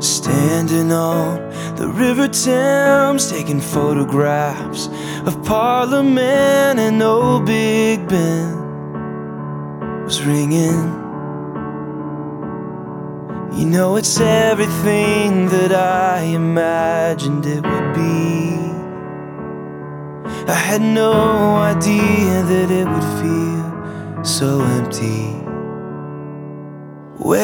Standing on the River Thames, taking photographs of Parliament, and old Big Ben was ringing. You know, it's everything that I imagined it would be. I had no idea that it would feel so empty.